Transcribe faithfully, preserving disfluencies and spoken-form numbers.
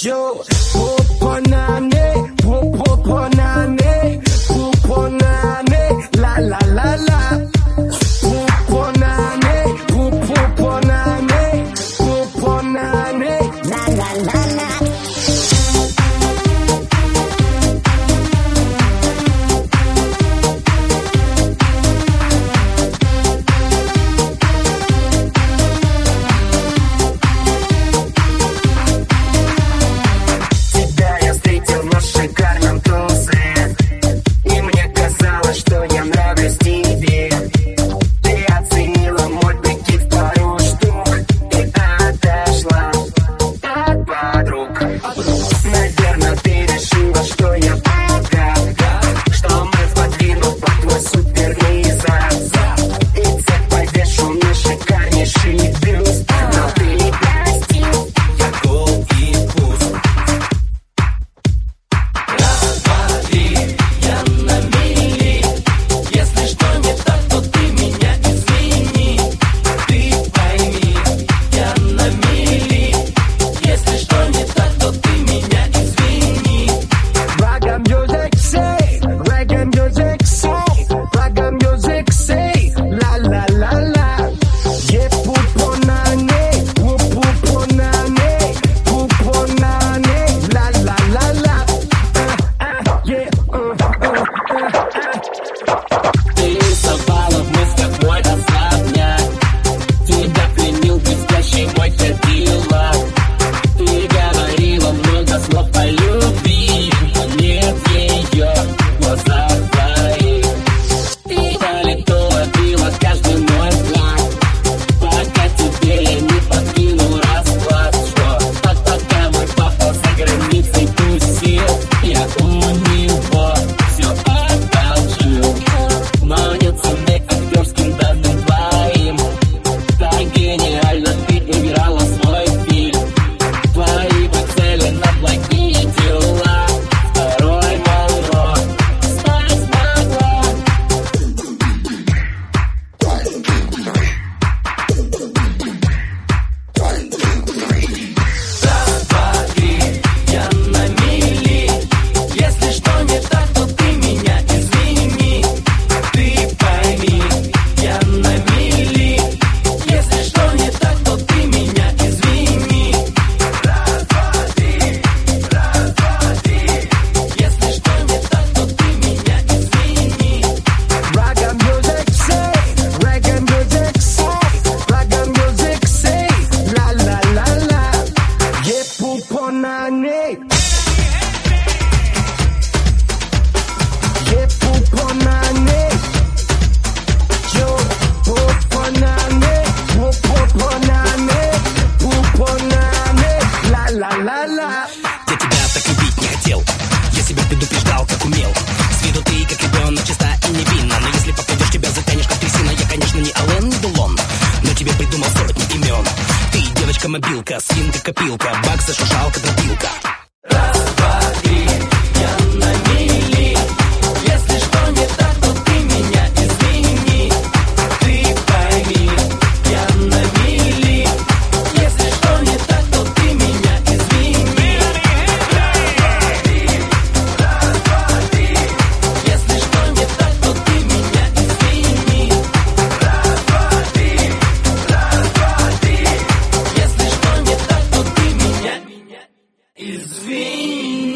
Yo, puponane, puponane, puponane, la la la la. Puponane, puponane, puponane, la la la la. Мобилка, свинка, копилка, баксы, шушалка, дробилка. Раз, два, три, я на мели. Если что не так, то ты меня извини. Ты пойми, я на мели. Если что не так, то ты меня извини. Раз, два, три, раз, два, три. Если что не так, то ты меня извини. Раз, два, три, раз, два, три. Если что не так, то ты меня извини.